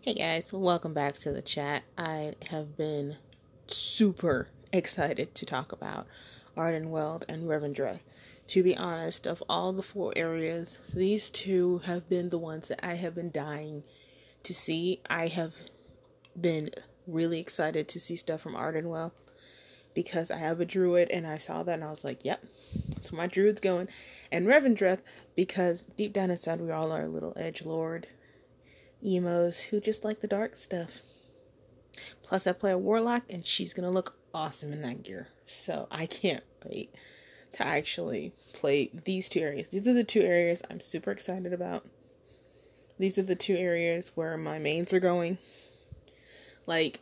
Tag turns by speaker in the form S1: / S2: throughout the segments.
S1: Hey guys, welcome back to the chat. I have been super excited to talk about Ardenweald and Revendreth. To be honest, of all the four areas, these two have been the ones that I have been dying to see. I have been really excited to see stuff from Ardenweald because I have a druid and I saw that and I was like, yep, that's where my druid's going. And Revendreth, because deep down inside we all are a little edgelord emos who just like the dark stuff. Plus I play a warlock and she's gonna look awesome in that gear. So I can't wait to actually play these two areas. These are the two areas I'm super excited about. These are the two areas where my mains are going. Like,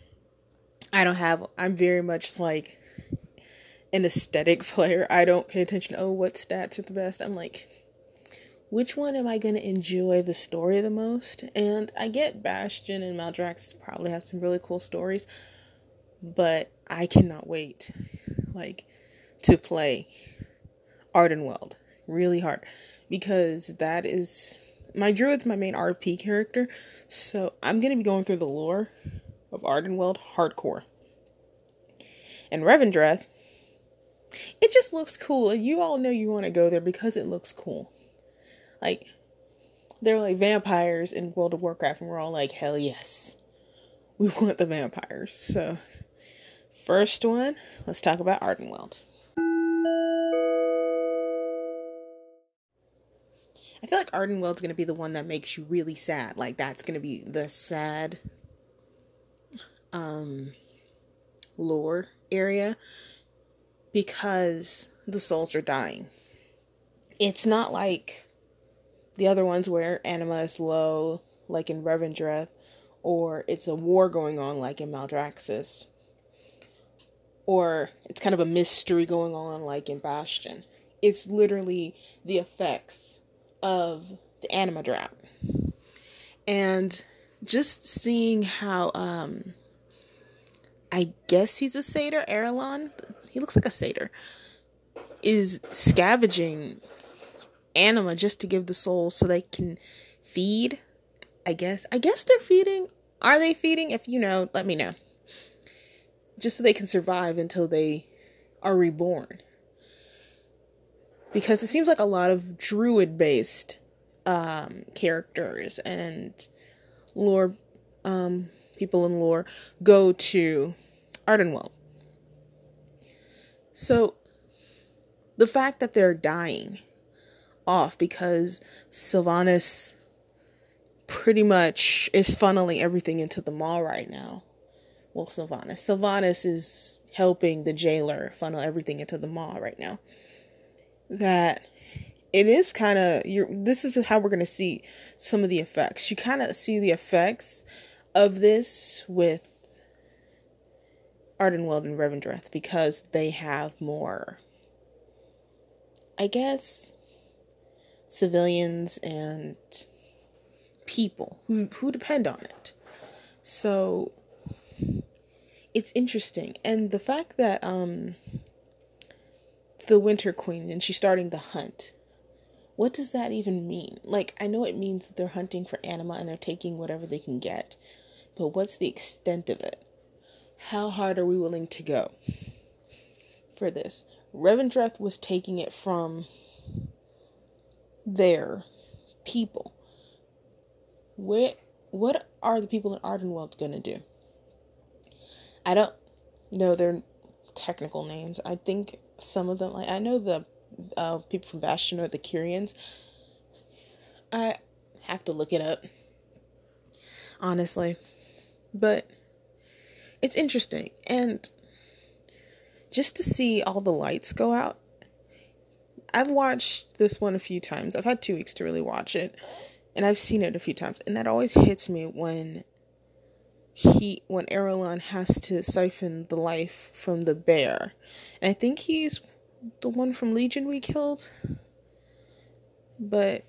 S1: I'm very much like an aesthetic player. I don't pay attention to, what stats are the best. I'm like, which one am I going to enjoy the story the most? And I get Bastion and Maldraxxus probably have some really cool stories, but I cannot wait, to play Ardenweald really hard, because that is, my druid's my main RP character, so I'm going to be going through the lore of Ardenweald hardcore. And Revendreth, it just looks cool, and you all know you want to go there because it looks cool. Like, they're like vampires in World of Warcraft, and we're all like, hell yes, we want the vampires. So, first one, let's talk about Ardenweald. I feel like Ardenweald's going to be the one that makes you really sad. Like, that's going to be the sad lore area, because the souls are dying. It's not like the other ones where anima is low, like in Revendreth, or it's a war going on, like in Maldraxxus, or it's kind of a mystery going on, like in Bastion. It's literally the effects of the anima drought. And just seeing how, I guess he's a satyr, Arelon, he looks like a satyr, is scavenging anima just to give the souls so they can feed. I guess they're feeding. Are they feeding? If you know, let me know. Just so they can survive until they are reborn. Because it seems like a lot of druid based characters and lore, people in lore go to Ardenweald. So the fact that they're dying off because Sylvanas pretty much is funneling everything into the maw right now. Well, Sylvanas is helping the jailer funnel everything into the maw right now. That it is kind of, this is how we're going to see some of the effects. You kind of see the effects of this with Ardenweald and Revendreth, because they have more, I guess, civilians and people who depend on it. So it's interesting. And the fact that the Winter Queen, and she's starting the hunt, what does that even mean? Like, I know it means that they're hunting for anima and they're taking whatever they can get, but what's the extent of it? How hard are we willing to go for this? Revendreth was taking it from their people. What are the people in Ardenweald going to do? I don't know their technical names. I think some of them, like, I know the people from Bastion are the Kyrians. I have to look it up, honestly. But it's interesting. And just to see all the lights go out. I've watched this one a few times. I've had 2 weeks to really watch it. And I've seen it a few times. And that always hits me when Arelon has to siphon the life from the bear. And I think he's the one from Legion we killed. But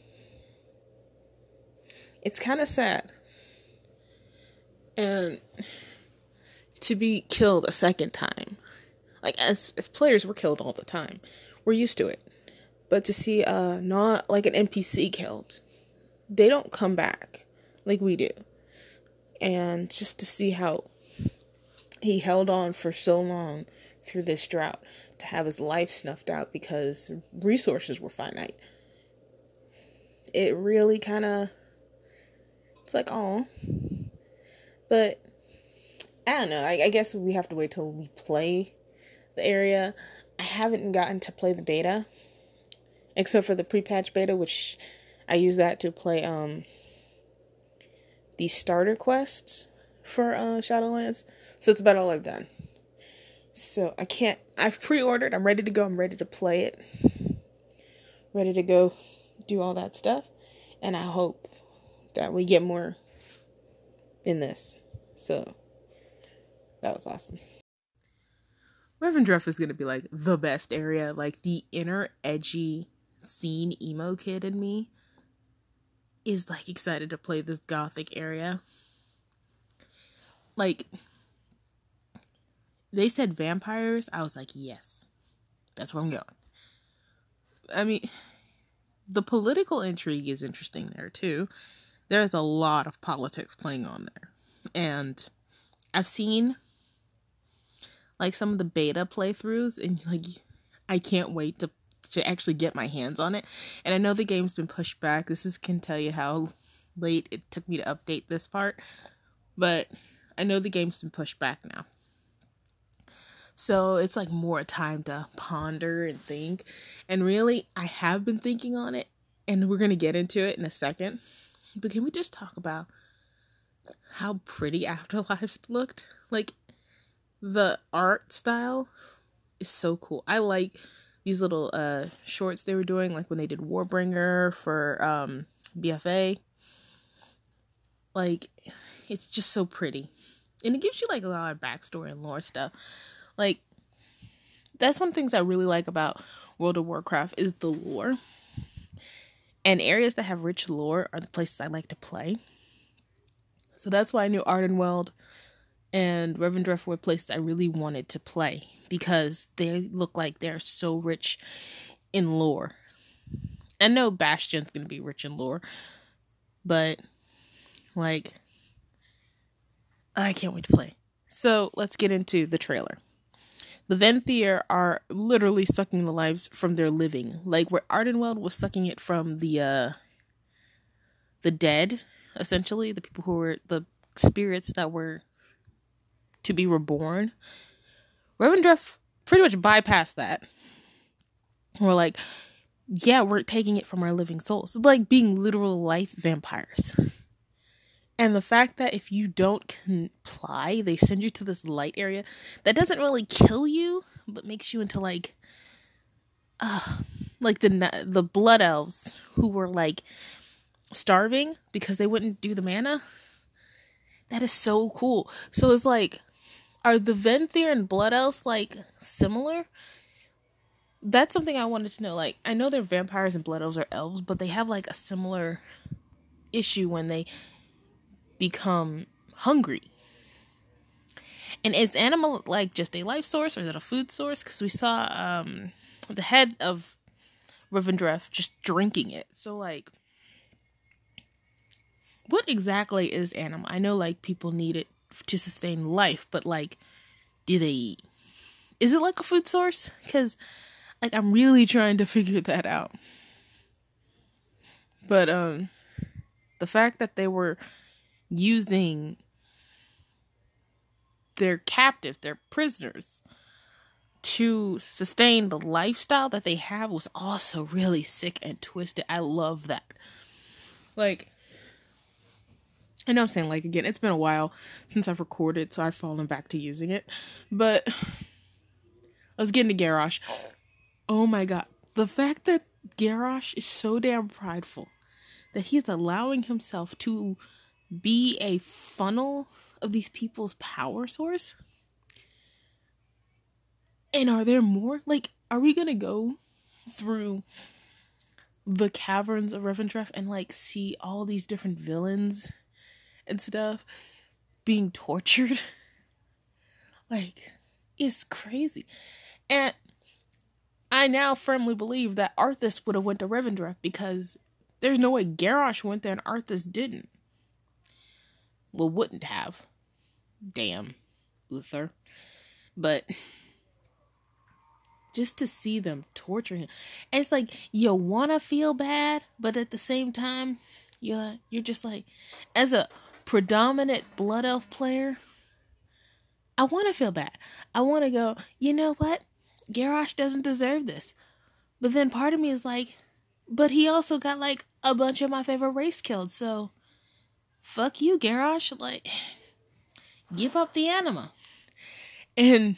S1: it's kind of sad. And to be killed a second time. Like, as players, we're killed all the time. We're used to it. But to see not like an NPC killed, they don't come back like we do. and just to see how he held on for so long through this drought, to have his life snuffed out because resources were finite. It really kind of, it's like, oh, but I don't know. I guess we have to wait till we play the area. I haven't gotten to play the beta, except for the pre-patch beta, which I use that to play the starter quests for Shadowlands. So it's about all I've done. So I've pre-ordered, I'm ready to go, I'm ready to play it. Ready to go do all that stuff. And I hope that we get more in this. So that was awesome. Revendreth is going to be like the best area. Like the inner edgy scene emo kid in me is like excited to play this gothic area. Like they said vampires. I was like, yes, that's where I'm going. I mean, the political intrigue is interesting there too. There's a lot of politics playing on there. And I've seen like some of the beta playthroughs, and like I can't wait to actually get my hands on it. And I know the game's been pushed back. Can tell you how late it took me to update this part. But I know the game's been pushed back now. So it's like more time to ponder and think. And really, I have been thinking on it, and we're going to get into it in a second. But can we just talk about how pretty Afterlives looked? Like, the art style is so cool. I like these little shorts they were doing, like when they did Warbringer for BFA. Like, it's just so pretty. And it gives you like a lot of backstory and lore stuff. Like, that's one of the things I really like about World of Warcraft is the lore. And areas that have rich lore are the places I like to play. So that's why I knew Ardenweld and Revendreth were places I really wanted to play, because they look like they're so rich in lore. I know Bastion's going to be rich in lore, but like, I can't wait to play. So let's get into the trailer. The Venthyr are literally sucking the lives from their living, like where Ardenweld was sucking it from the dead, essentially, the people who were the spirits that were to be reborn. Revendreth pretty much bypassed that. We're like, yeah, we're taking it from our living souls. It's like being literal life vampires. And the fact that if you don't comply, they send you to this light area that doesn't really kill you, but makes you into like the blood elves who were like starving because they wouldn't do the mana. That is so cool. So it's like, are the Venthyr and blood elves like similar? That's something I wanted to know. Like, I know they're vampires and blood elves are elves, but they have like a similar issue when they become hungry. And is animal like just a life source, or is it a food source? Because we saw the head of Revendreth just drinking it. So like, what exactly is animal? I know like people need it to sustain life, but like, do they eat? Is it like a food source? Because like, I'm really trying to figure that out. But the fact that they were using their captives, their prisoners, to sustain the lifestyle that they have was also really sick and twisted. I love that. Like, I know I'm saying like again, it's been a while since I've recorded, so I've fallen back to using it. But let's get into Garrosh. Oh my god. The fact that Garrosh is so damn prideful that he's allowing himself to be a funnel of these people's power source. And are there more? Like, are we gonna go through the caverns of Revendreth and like see all these different villains and stuff being tortured? Like, it's crazy. And I now firmly believe that Arthas would have went to Revendreth, because there's no way Garrosh went there and Arthas didn't. Well, wouldn't have. Damn, Uther. But just to see them torture him, it's like you want to feel bad, but at the same time, you're just like, as a predominant Blood Elf player, I want to feel bad. I want to go, you know what? Garrosh doesn't deserve this. But then part of me is like, but he also got like a bunch of my favorite race killed, so fuck you, Garrosh. Like, give up the anima. And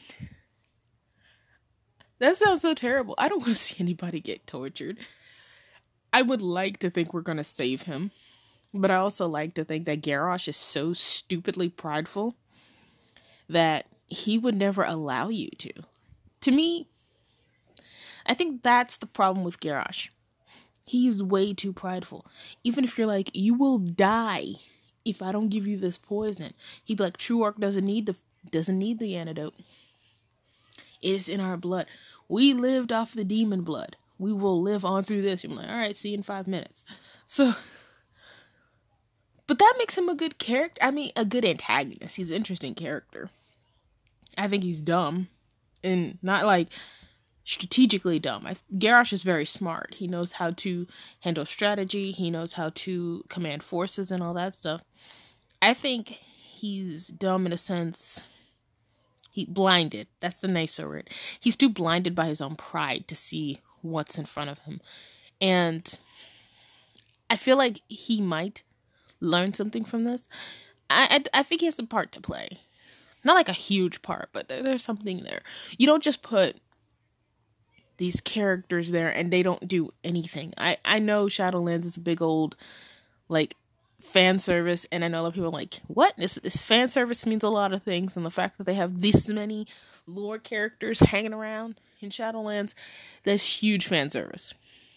S1: that sounds so terrible. I don't want to see anybody get tortured. I would like to think we're going to save him. But I also like to think that Garrosh is so stupidly prideful that he would never allow you to. To me, I think that's the problem with Garrosh. He's way too prideful. Even if you're like, you will die if I don't give you this poison. He'd be like, Truark doesn't need the antidote. It is in our blood. We lived off the demon blood. We will live on through this. I'm like, all right, see you in 5 minutes. So, but that makes him a good character. I mean, a good antagonist. He's an interesting character. I think he's dumb. And not like strategically dumb. Garrosh is very smart. He knows how to handle strategy. He knows how to command forces and all that stuff. I think he's dumb in a sense. He blinded. That's the nicer word. He's too blinded by his own pride to see what's in front of him. And I feel like he might learn something from this. I think he has a part to play. Not like a huge part, but there's something there. You don't just put these characters there and they don't do anything. I know Shadowlands is a big old, like, fan service, and I know a lot of people are like, what? This fan service means a lot of things, and the fact that they have this many lore characters hanging around in Shadowlands, that's huge fan service.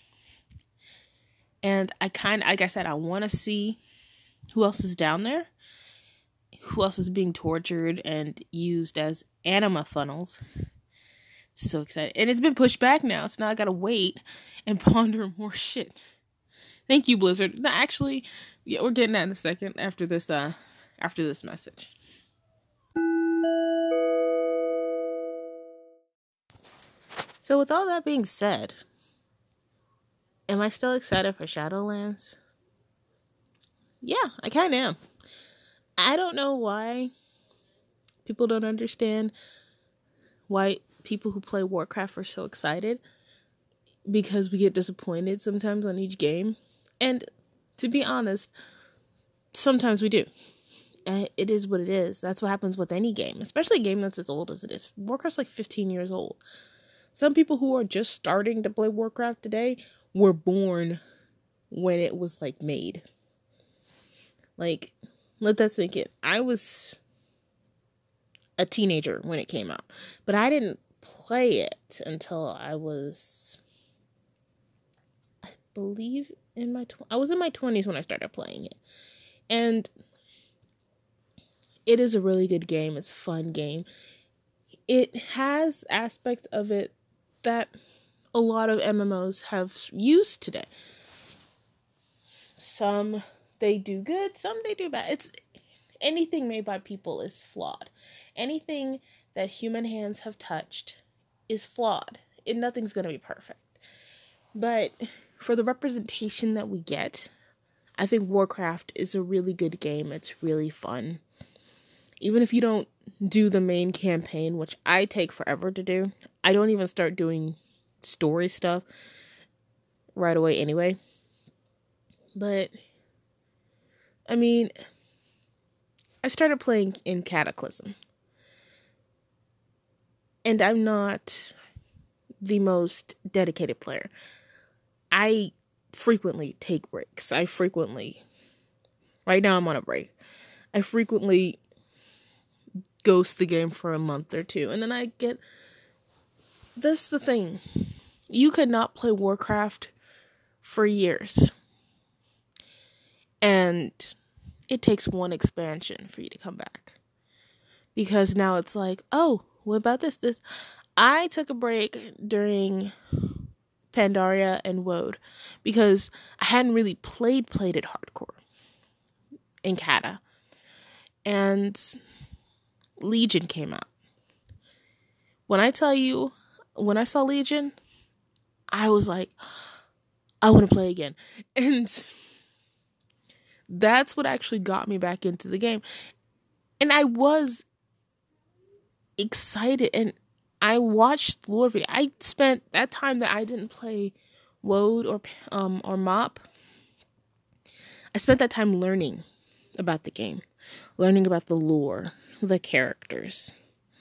S1: And I like I said, I want to see who else is down there, who else is being tortured and used as anima funnels. So excited. And it's been pushed back now, so now I gotta wait and ponder more shit. Thank you, Blizzard. No, actually, yeah, we're getting that in a second after this message. So with all that being said, am I still excited for Shadowlands? Yeah, I kind of am. I don't know why people don't understand why people who play Warcraft are so excited, because we get disappointed sometimes on each game. And to be honest, sometimes we do. It is what it is. That's what happens with any game, especially a game that's as old as it is. Warcraft's like 15 years old. Some people who are just starting to play Warcraft today were born when it was like made. Like, let that sink in. I was a teenager when it came out, but I didn't play it until I was, I believe, I was in my 20s when I started playing it. And it is a really good game. It's a fun game. It has aspects of it that a lot of MMOs have used today. Some they do good, some they do bad. Anything made by people is flawed. Anything that human hands have touched is flawed. Nothing's going to be perfect. But for the representation that we get, I think Warcraft is a really good game. It's really fun. Even if you don't do the main campaign, which I take forever to do. I don't even start doing story stuff right away anyway. But, I mean, I started playing in Cataclysm. And I'm not the most dedicated player. I frequently take breaks. Right now I'm on a break. I frequently ghost the game for a month or two. And then this is the thing. You could not play Warcraft for years. And it takes one expansion for you to come back. Because now it's like, oh, what about this? I took a break during Pandaria and Woad because I hadn't really played it hardcore in Cata. and Legion came out. When I tell you, when I saw Legion, I was like, I want to play again. And that's what actually got me back into the game. And I was excited, and I watched lore video. I spent that time that I didn't play WoD or MOP. I spent that time learning about the game, learning about the lore, the characters.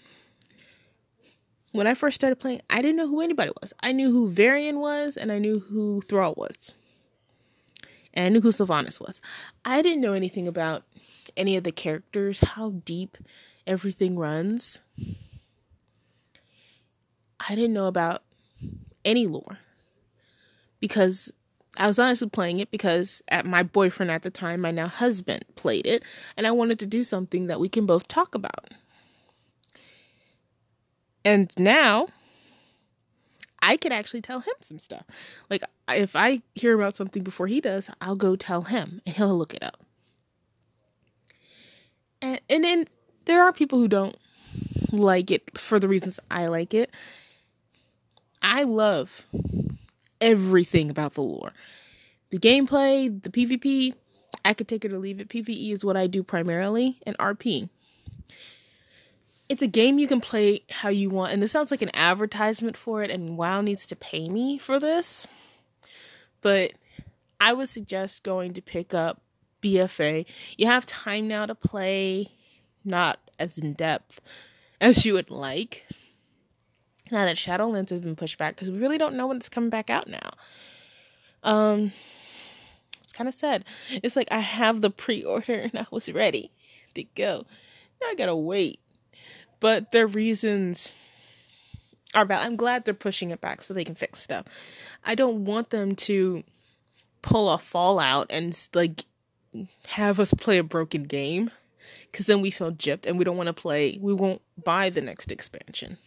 S1: When I first started playing, I didn't know who anybody was. I knew who Varian was, and I knew who Thrall was. And I knew who Sylvanas was. I didn't know anything about any of the characters, how deep everything runs. I didn't know about any lore. Because I was honestly playing it because my boyfriend at the time, my now husband, played it. And I wanted to do something that we can both talk about. And now, I could actually tell him some stuff. Like, if I hear about something before he does, I'll go tell him, and he'll look it up. And then there are people who don't like it for the reasons I like it. I love everything about the lore. The gameplay, the PvP, I could take it or leave it. PvE is what I do primarily, and RP. It's a game you can play how you want, and this sounds like an advertisement for it, and WoW needs to pay me for this. But I would suggest going to pick up BFA. You have time now to play, not as in depth as you would like. Now that Shadowlands has been pushed back, because we really don't know when it's coming back out now. It's kind of sad. It's like I have the pre-order and I was ready to go. Now I gotta wait. But their reasons are valid. I'm glad they're pushing it back so they can fix stuff. I don't want them to pull a Fallout and like have us play a broken game, because then we feel gypped and we don't want to play. We won't buy the next expansion.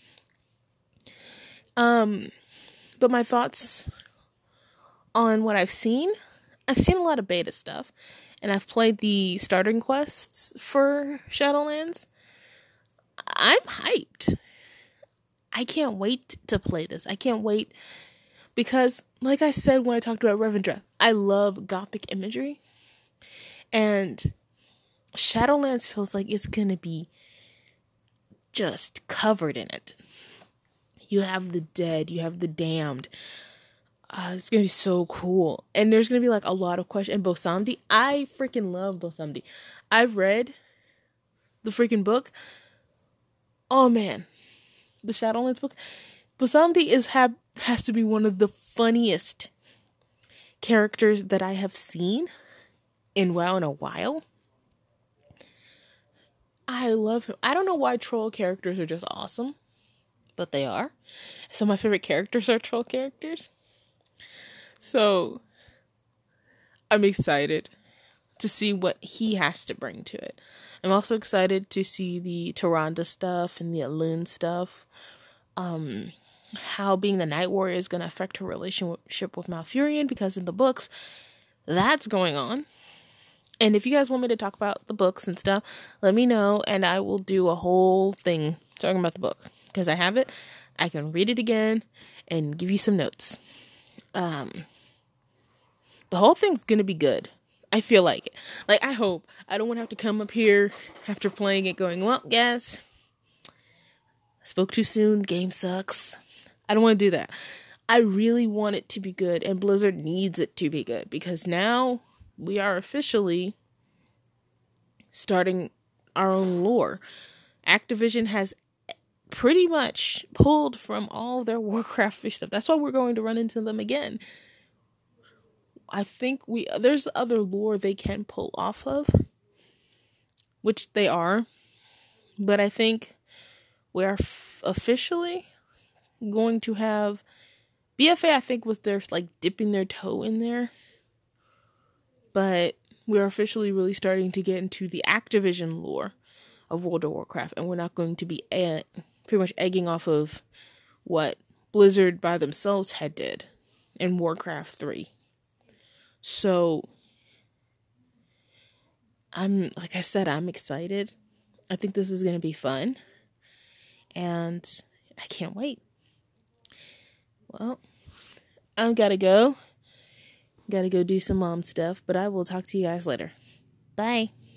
S1: But my thoughts on what I've seen a lot of beta stuff, and I've played the starting quests for Shadowlands. I'm hyped. I can't wait to play this. I can't wait because, like I said when I talked about Revendreth, I love gothic imagery, and Shadowlands feels like it's gonna be just covered in it. You have the dead, you have the damned. It's gonna be so cool, and there's gonna be like a lot of questions. And Bosamdi, I freaking love Bosamdi. I've read the freaking book. Oh man, the Shadowlands book. Bosamdi has to be one of the funniest characters that I have seen in WoW in a while. I love him. I don't know why troll characters are just awesome, but they are. Some of my favorite characters are troll characters. So I'm excited to see what he has to bring to it. I'm also excited to see the Tyrande stuff and the Elune stuff. How being the Night Warrior is going to affect her relationship with Malfurion, because in the books, that's going on. And if you guys want me to talk about the books and stuff, let me know, and I will do a whole thing talking about the book, because I have it. I can read it again and give you some notes. The whole thing's going to be good. I feel like it. Like, I hope. I don't want to have to come up here after playing it going, well, guys, I spoke too soon. Game sucks. I don't want to do that. I really want it to be good, and Blizzard needs it to be good, because now we are officially starting our own lore. Activision has pretty much pulled from all their Warcraft stuff. That's why we're going to run into them again. I think there's other lore they can pull off of, which they are, but I think we're officially going to have BFA. I think was their like dipping their toe in there, but we're officially really starting to get into the Activision lore of World of Warcraft, and we're not going to be pretty much egging off of what Blizzard by themselves had did in Warcraft 3. So like I said, I'm excited. I think this is going to be fun. And I can't wait. Well, I've got to go. Got to go do some mom stuff, but I will talk to you guys later. Bye.